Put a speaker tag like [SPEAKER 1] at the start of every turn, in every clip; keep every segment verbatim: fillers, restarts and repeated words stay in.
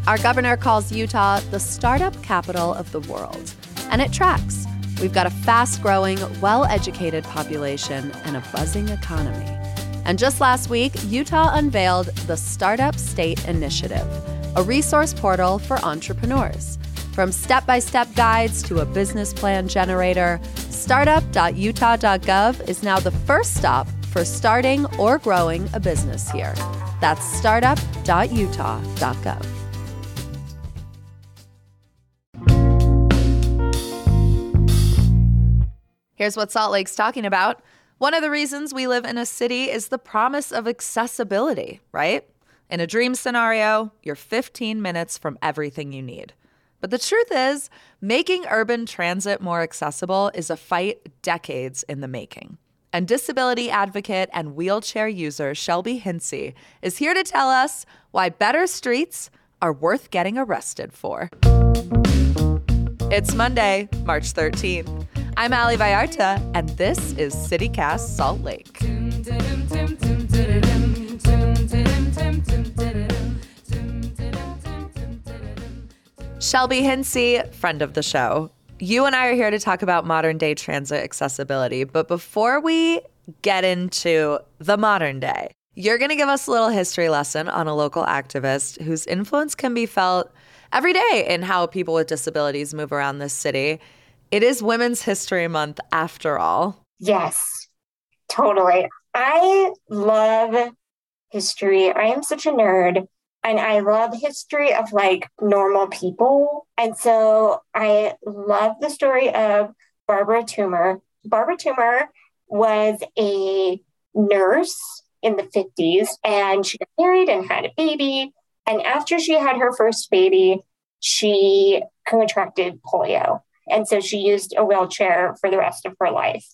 [SPEAKER 1] Our governor calls Utah the startup capital of the world, and it tracks. We've got a fast-growing, well-educated population and a buzzing economy. And just last week, Utah unveiled the Startup State Initiative, a resource portal for entrepreneurs. From step-by-step guides to a business plan generator, startup dot utah dot gov is now the first stop for starting or growing a business here. That's startup dot utah dot gov. Here's what Salt Lake's talking about. One of the reasons we live in a city is the promise of accessibility, right? In a dream scenario, you're fifteen minutes from everything you need. But the truth is, making urban transit more accessible is a fight decades in the making. And disability advocate and wheelchair user Shelby Hinsey is here to tell us why better streets are worth getting arrested for. It's Monday, March thirteenth. I'm Ali Vallarta, and this is CityCast Salt Lake. Shelby Hinsey, friend of the show. You and I are here to talk about modern day transit accessibility. But before we get into the modern day, you're going to give us a little history lesson on a local activist whose influence can be felt every day in how people with disabilities move around this city. It is Women's History Month after all.
[SPEAKER 2] Yes, totally. I love history. I am such a nerd. And I love history of like normal people. And so I love the story of Barbara Toomer. Barbara Toomer was a nurse in the fifties, and she got married and had a baby. And after she had her first baby, she contracted polio. And so she used a wheelchair for the rest of her life.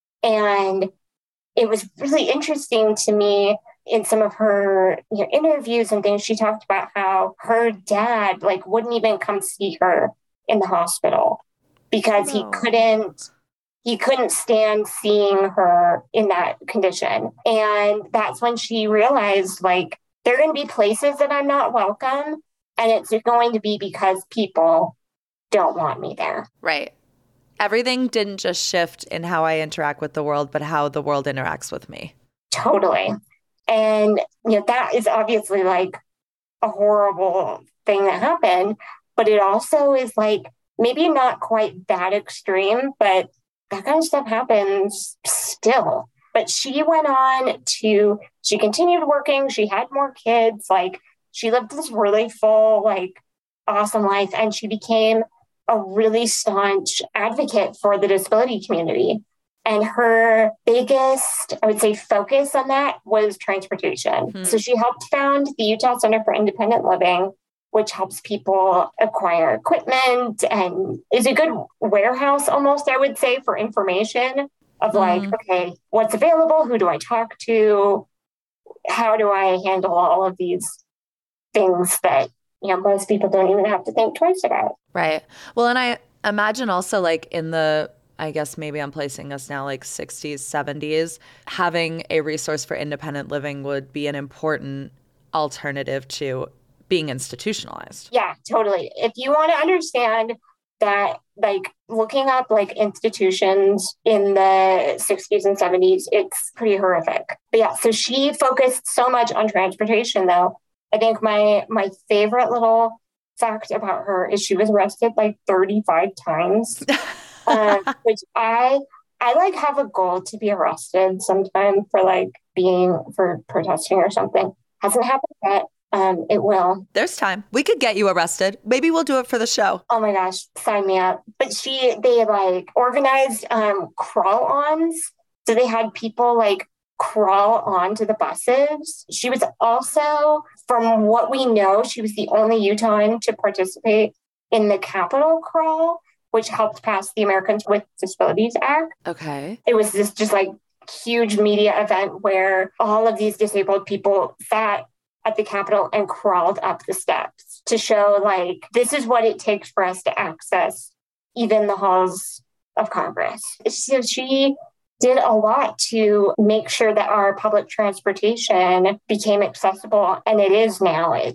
[SPEAKER 2] And it was really interesting to me in some of her you know, interviews and things. She talked about how her dad like wouldn't even come see her in the hospital because no. he couldn't he couldn't stand seeing her in that condition. And that's when she realized like there are going to be places that I'm not welcome, and it's going to be because people don't want me there.
[SPEAKER 1] Right. Everything didn't just shift in how I interact with the world, but how the world interacts with me.
[SPEAKER 2] Totally. And, you know, that is obviously like a horrible thing that happened, but it also is like maybe not quite that extreme, but that kind of stuff happens still. But she went on to, she continued working. She had more kids. Like she lived this really full, like awesome life. And she became a really staunch advocate for the disability community. And her biggest, I would say, focus on that was transportation. Mm-hmm. So she helped found the Utah Center for Independent Living, which helps people acquire equipment and is a good warehouse almost, I would say, for information of like, mm-hmm. okay, what's available? Who do I talk to? How do I handle all of these things that, you know, most people don't even have to think twice about?
[SPEAKER 1] Right. Well, and I imagine also like in the I guess maybe I'm placing us now like sixties, seventies, having a resource for independent living would be an important alternative to being institutionalized.
[SPEAKER 2] Yeah, totally. If you want to understand that, like looking up like institutions in the sixties and seventies, it's pretty horrific. But yeah, so she focused so much on transportation though. I think my my favorite little fact about her is she was arrested like thirty-five times. um, which I I like have a goal to be arrested sometime for like being for protesting or something. Hasn't happened yet. Um, it will.
[SPEAKER 1] There's time. We could get you arrested. Maybe we'll do it for the show.
[SPEAKER 2] Oh my gosh, sign me up. But she they like organized um crawl-ons. So they had people like crawl onto the buses. She was also, from what we know, she was the only Utahn to participate in the Capitol crawl, which helped pass the Americans with Disabilities Act.
[SPEAKER 1] Okay.
[SPEAKER 2] It was this just like huge media event where all of these disabled people sat at the Capitol and crawled up the steps to show like, this is what it takes for us to access even the halls of Congress. So she did a lot to make sure that our public transportation became accessible, and it is now. It,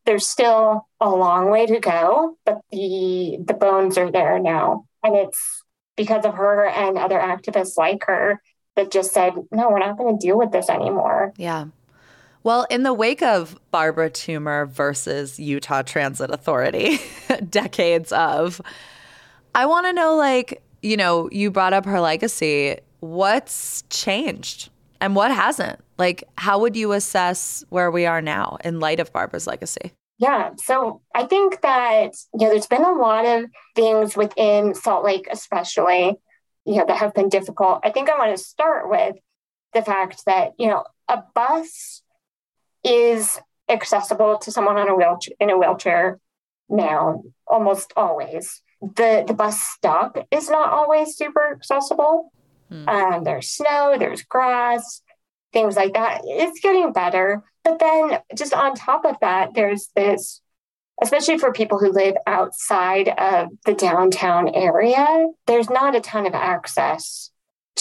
[SPEAKER 2] There's still a long way to go, but the the bones are there now. And it's because of her and other activists like her that just said, no, we're not going to deal with this anymore.
[SPEAKER 1] Yeah. Well, in the wake of Barbara Toomer versus Utah Transit Authority, decades of, I want to know, like, you know, you brought up her legacy. What's changed and what hasn't? Like, how would you assess where we are now in light of Barbara's legacy?
[SPEAKER 2] Yeah. So I think that, you know, there's been a lot of things within Salt Lake, especially, you know, that have been difficult. I think I want to start with the fact that, you know, a bus is accessible to someone on a wheelchair in a wheelchair now, almost always. The the bus stop is not always super accessible. Hmm. Um, there's snow, there's grass, things like that. It's getting better. But then just on top of that, there's this, especially for people who live outside of the downtown area, there's not a ton of access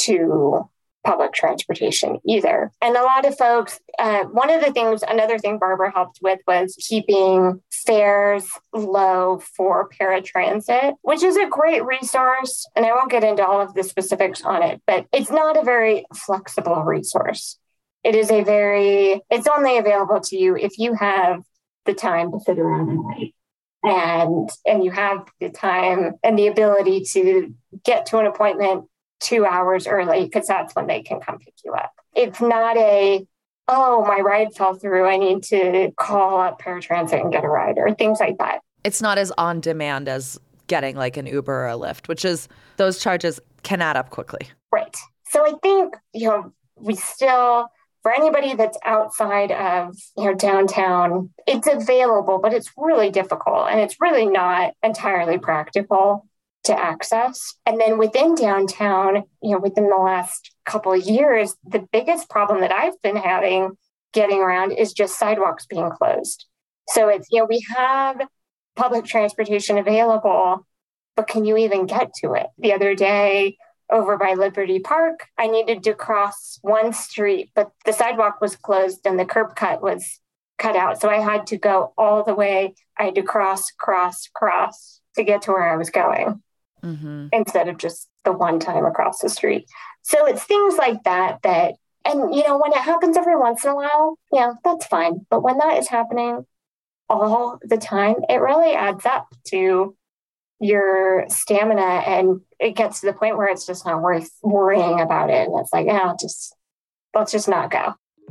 [SPEAKER 2] to public transportation either. And a lot of folks, uh, one of the things, another thing Barbara helped with was keeping fares low for paratransit, which is a great resource. And I won't get into all of the specifics on it, but it's not a very flexible resource. It is a very, it's only available to you if you have the time to sit around and wait. And, and you have the time and the ability to get to an appointment two hours early, because that's when they can come pick you up. It's not a, oh, my ride fell through, I need to call up paratransit and get a ride, or things like that.
[SPEAKER 1] It's not as on demand as getting like an Uber or a Lyft, which is, those charges can add up quickly.
[SPEAKER 2] Right. So I think, you know, we still, for anybody that's outside of, you know, downtown, it's available, but it's really difficult and it's really not entirely practical to access. And then within downtown, you know, within the last couple of years, the biggest problem that I've been having getting around is just sidewalks being closed. So it's, you know, we have public transportation available, but can you even get to it? The other day over by Liberty Park, I needed to cross one street, but the sidewalk was closed and the curb cut was cut out. So I had to go all the way. I had to cross, cross, cross to get to where I was going. Mm-hmm. Instead of just the one time across the street. So it's things like that that, and, you know, when it happens every once in a while, yeah, that's fine. But when that is happening all the time, it really adds up to your stamina, and it gets to the point where it's just not worth worrying about it. And it's like, yeah, just, let's just not go.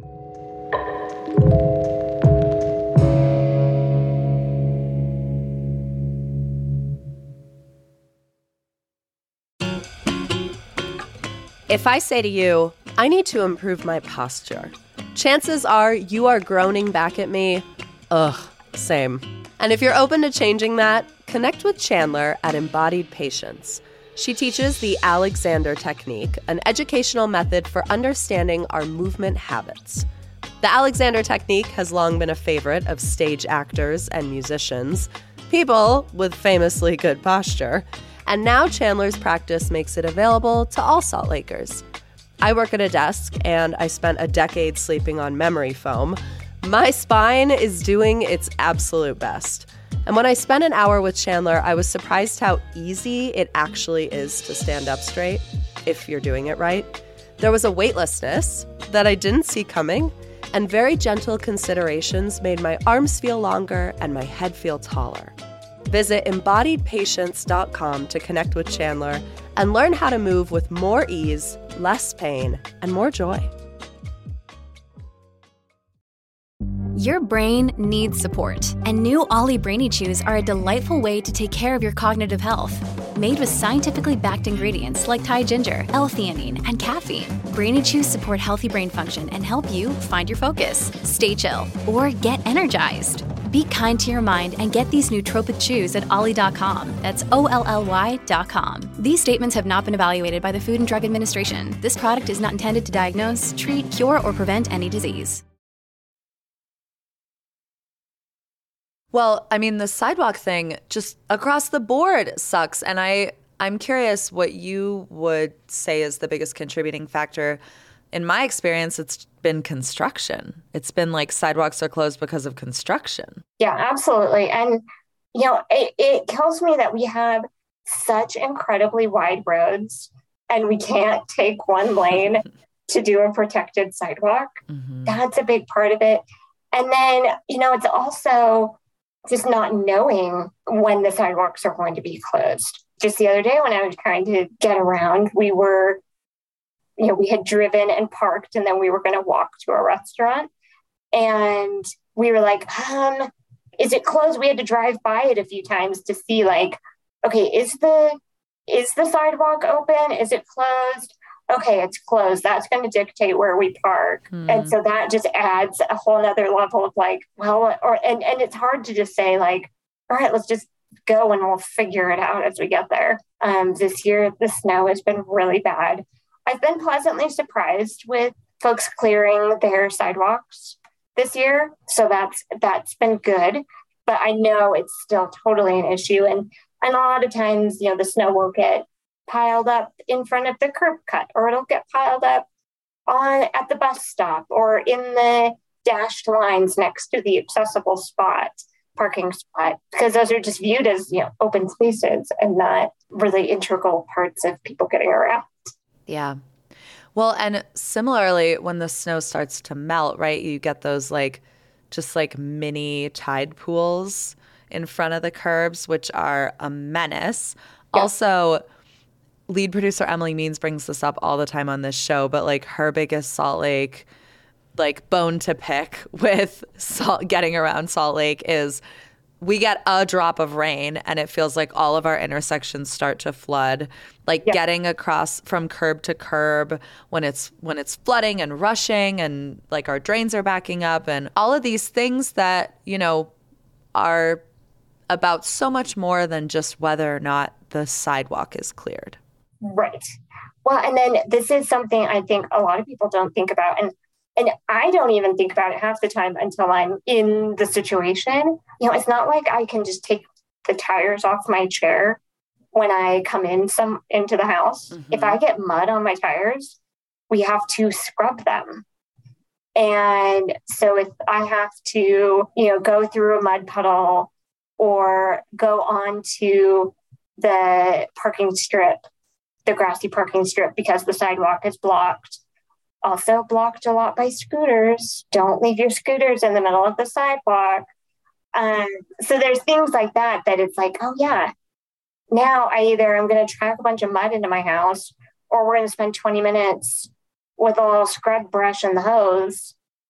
[SPEAKER 1] If I say to you, I need to improve my posture, chances are you are groaning back at me, ugh, same. And if you're open to changing that, connect with Chandler at Embodied Patience. She teaches the Alexander Technique, an educational method for understanding our movement habits. The Alexander Technique has long been a favorite of stage actors and musicians, people with famously good posture. And now Chandler's practice makes it available to all Salt Lakers. I work at a desk, and I spent a decade sleeping on memory foam. My spine is doing its absolute best. And when I spent an hour with Chandler, I was surprised how easy it actually is to stand up straight, if you're doing it right. There was a weightlessness that I didn't see coming, and very gentle considerations made my arms feel longer and my head feel taller. Visit embodied patience dot com to connect with Chandler and learn how to move with more ease, less pain, and more joy.
[SPEAKER 3] Your brain needs support, and new Ollie Brainy Chews are a delightful way to take care of your cognitive health. Made with scientifically backed ingredients like Thai ginger, L-theanine, and caffeine, Brainy Chews support healthy brain function and help you find your focus, stay chill, or get energized. Be kind to your mind and get these nootropic chews at ollie dot com. That's O L L Y dot com. These statements have not been evaluated by the Food and Drug Administration. This product is not intended to diagnose, treat, cure, or prevent any disease.
[SPEAKER 1] Well, I mean, the sidewalk thing just across the board sucks. And I, I'm curious what you would say is the biggest contributing factor
[SPEAKER 4] in my experience, it's been construction. It's been like sidewalks are closed because of construction.
[SPEAKER 2] Yeah, absolutely. And, you know, it, it kills me that we have such incredibly wide roads and we can't take one lane to do a protected sidewalk. Mm-hmm. That's a big part of it. And then, you know, it's also just not knowing when the sidewalks are going to be closed. Just the other day when I was trying to get around, we were, you know, we had driven and parked and then we were going to walk to a restaurant. And we were like, um, is it closed? We had to drive by it a few times to see like, okay, is the, is the sidewalk open? Is it closed? Okay, it's closed. That's going to dictate where we park. Hmm. And so that just adds a whole nother level of like, well, or, and, and it's hard to just say like, all right, let's just go and we'll figure it out as we get there. Um, this year, the snow has been really bad. I've been pleasantly surprised with folks clearing their sidewalks this year. So that's, that's been good, but I know it's still totally an issue. And, and a lot of times, you know, the snow will get piled up in front of the curb cut, or it'll get piled up on at the bus stop or in the dashed lines next to the accessible spot, parking spot, because those are just viewed as, you know, open spaces and not really integral parts of people getting around.
[SPEAKER 4] Yeah. Well, and similarly, when the snow starts to melt, right, you get those like just like mini tide pools in front of the curbs, which are a menace. Yeah. Also, lead producer Emily Means brings this up all the time on this show, but like her biggest Salt Lake, like bone to pick with salt, getting around Salt Lake is we get a drop of rain and it feels like all of our intersections start to flood. Like yeah. getting across from curb to curb when it's when it's flooding and rushing and like our drains are backing up and all of these things that, you know, are about so much more than just whether or not the sidewalk is cleared.
[SPEAKER 2] Right. Well, and then this is something I think a lot of people don't think about. And and I don't even think about it half the time until I'm in the situation. You know, it's not like I can just take the tires off my chair when I come in some into the house. Mm-hmm. If I get mud on my tires, we have to scrub them. And so if I have to, you know, go through a mud puddle or go onto the parking strip, the grassy parking strip, because the sidewalk is blocked. Also blocked a lot by scooters. Don't leave your scooters in the middle of the sidewalk. Um, so there's things like that, that it's like, oh yeah, now I either am going to track a bunch of mud into my house, or we're going to spend twenty minutes with a little scrub brush and the hose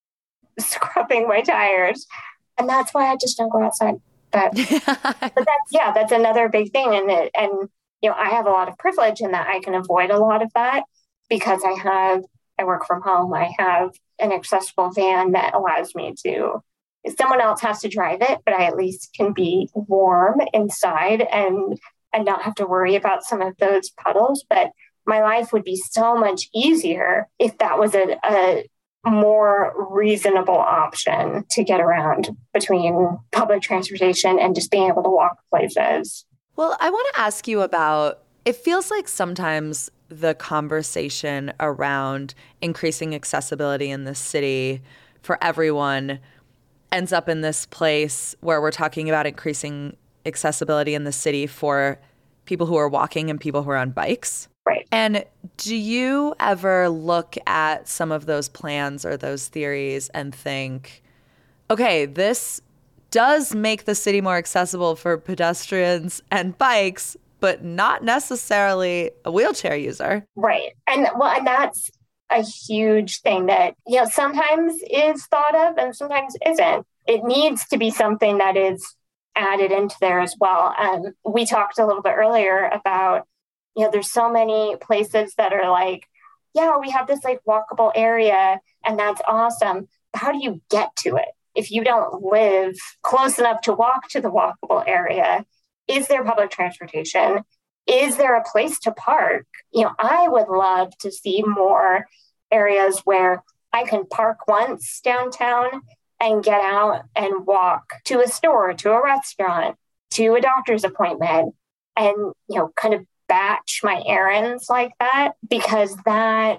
[SPEAKER 2] scrubbing my tires. And that's why I just don't go outside. But, but that's, yeah, that's another big thing. And, it, and, you know, I have a lot of privilege in that I can avoid a lot of that because I have, I work from home. I have an accessible van that allows me to, someone else has to drive it, but I at least can be warm inside and, and not have to worry about some of those puddles. But my life would be so much easier if that was a, a more reasonable option to get around between public transportation and just being able to walk places.
[SPEAKER 4] Well, I want to ask you about, it feels like sometimes the conversation around increasing accessibility in the city for everyone ends up in this place where we're talking about increasing accessibility in the city for people who are walking and people who are on bikes.
[SPEAKER 2] Right.
[SPEAKER 4] And do you ever look at some of those plans or those theories and think, okay, this does make the city more accessible for pedestrians and bikes, but not necessarily a wheelchair user?
[SPEAKER 2] Right. And well, and that's a huge thing that, you know, sometimes is thought of and sometimes isn't. It needs to be something that is added into there as well. Um, we talked a little bit earlier about, you know, there's so many places that are like, yeah, we have this like walkable area and that's awesome. How do you get to it? If you don't live close enough to walk to the walkable area, is there public transportation? Is there a place to park? You know, I would love to see more areas where I can park once downtown and get out and walk to a store, to a restaurant, to a doctor's appointment, and, you know, kind of batch my errands like that, because that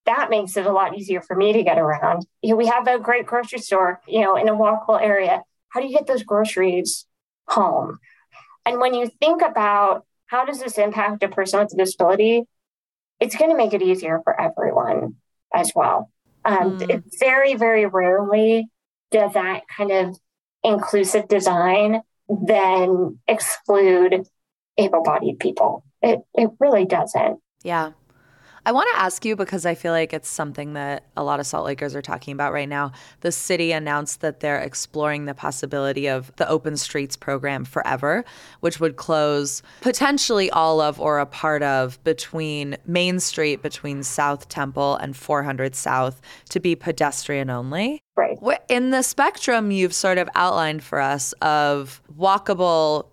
[SPEAKER 2] that makes it a lot easier for me to get around. You know, we have a great grocery store, you know, in a walkable area. How do you get those groceries home? And when you think about how does this impact a person with a disability, it's going to make it easier for everyone as well. Um, mm. It very, very rarely does that kind of inclusive design then exclude able-bodied people. It it really doesn't.
[SPEAKER 4] Yeah. I want to ask you, because I feel like it's something that a lot of Salt Lakers are talking about right now. The city announced that they're exploring the possibility of the Open Streets program forever, which would close potentially all of or a part of between Main Street, between South Temple and four hundred South, to be pedestrian only.
[SPEAKER 2] Right.
[SPEAKER 4] In the spectrum you've sort of outlined for us of walkable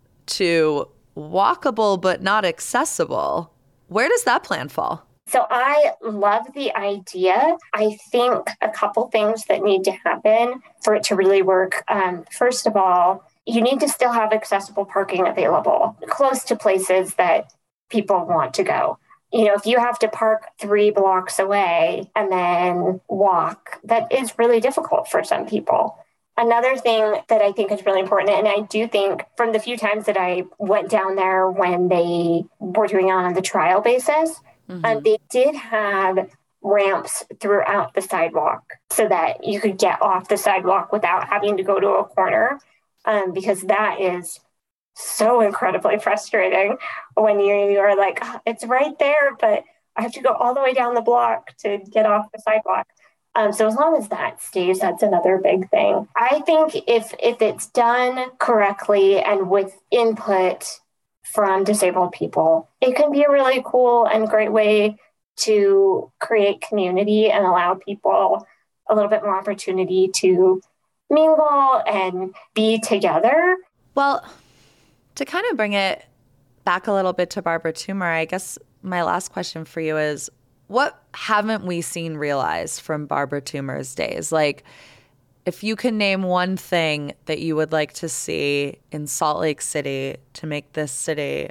[SPEAKER 4] to walkable but not accessible, where does that plan fall?
[SPEAKER 2] So I love the idea. I think a couple things that need to happen for it to really work. Um, first of all, you need to still have accessible parking available close to places that people want to go. You know, if you have to park three blocks away and then walk, that is really difficult for some people. Another thing that I think is really important, and I do think from the few times that I went down there when they were doing it on the trial basis, mm-hmm. um, they did have ramps throughout the sidewalk so that you could get off the sidewalk without having to go to a corner, um, because that is so incredibly frustrating when you, you're like, oh, it's right there, but I have to go all the way down the block to get off the sidewalk. Um, so as long as that stays, that's another big thing. I think if if it's done correctly and with input from disabled people, it can be a really cool and great way to create community and allow people a little bit more opportunity to mingle and be together.
[SPEAKER 4] Well, to kind of bring it back a little bit to Barbara Toomer, I guess my last question for you is, what haven't we seen realized from Barbara Toomer's days? Like, if you can name one thing that you would like to see in Salt Lake City to make this city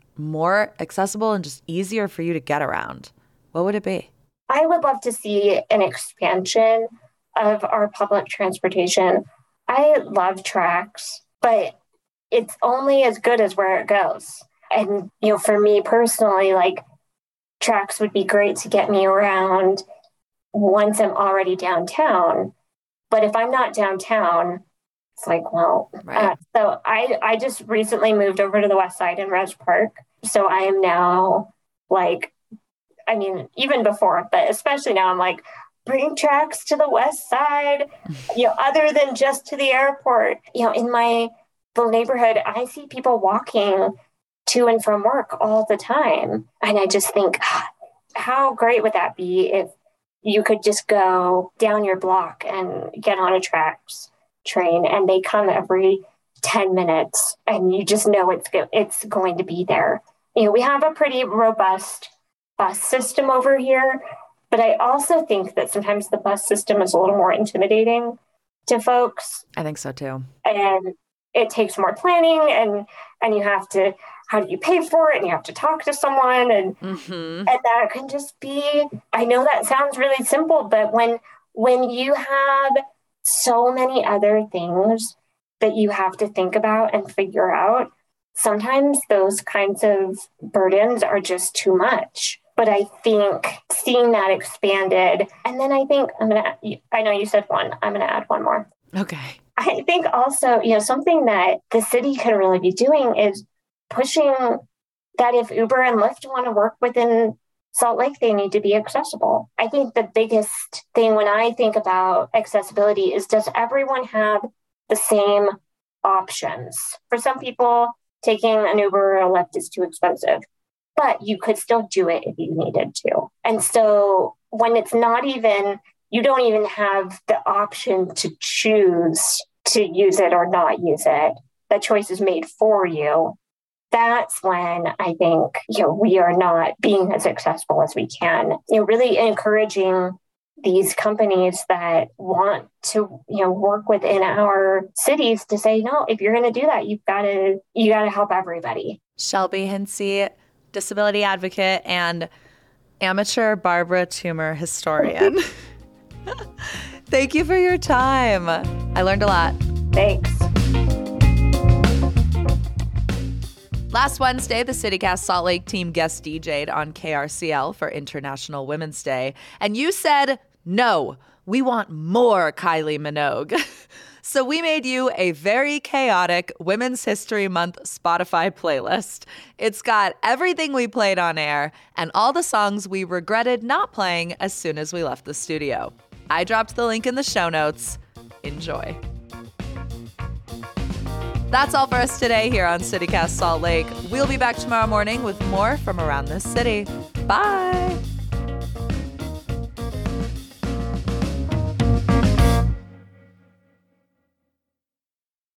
[SPEAKER 4] more accessible and just easier for you to get around, what would it be?
[SPEAKER 2] I would love to see an expansion of our public transportation. I love tracks, but it's only as good as where it goes. And, you know, for me personally, like, tracks would be great to get me around once I'm already downtown. But if I'm not downtown, it's like, well, right. uh, so I, I just recently moved over to the West Side in Reg Park. So I am now like, I mean, even before, but especially now I'm like, bring tracks to the West Side, you know, other than just to the airport. You know, in my little neighborhood, I see people walking to and from work all the time. And I just think, how great would that be if you could just go down your block and get on a tracks train and they come every ten minutes and you just know it's go- it's going to be there. You know, we have a pretty robust bus system over here, but I also think that sometimes the bus system is a little more intimidating to folks.
[SPEAKER 4] I think so too.
[SPEAKER 2] And it takes more planning and and you have to, how do you pay for it? And you have to talk to someone and mm-hmm. and that can just be, I know that sounds really simple, but when when you have so many other things that you have to think about and figure out, sometimes those kinds of burdens are just too much. But I think seeing that expanded, and then I think I'm going to, I know you said one, I'm going to add one more.
[SPEAKER 4] Okay.
[SPEAKER 2] I think also, you know, something that the city can really be doing is pushing that if Uber and Lyft want to work within Salt Lake, they need to be accessible. I think the biggest thing when I think about accessibility is, does everyone have the same options? For some people, taking an Uber or a Lyft is too expensive, but you could still do it if you needed to. And so when it's not even, you don't even have the option to choose to use it or not use it, the choice is made for you. That's when I think, you know, we are not being as accessible as we can. You know, really encouraging these companies that want to, you know, work within our cities to say, no, if you're going to do that, you've got to, you got to help everybody.
[SPEAKER 4] Shelby Hinsey, disability advocate and amateur Barbara Toomer historian. Thank you for your time. I learned a lot.
[SPEAKER 2] Thanks.
[SPEAKER 4] Last Wednesday, the CityCast Salt Lake team guest D J'd on K R C L for International Women's Day. And you said, no, we want more Kylie Minogue. So we made you a very chaotic Women's History Month Spotify playlist. It's got everything we played on air and all the songs we regretted not playing as soon as we left the studio. I dropped the link in the show notes. Enjoy. That's all for us today here on CityCast Salt Lake. We'll be back tomorrow morning with more from around this city. Bye.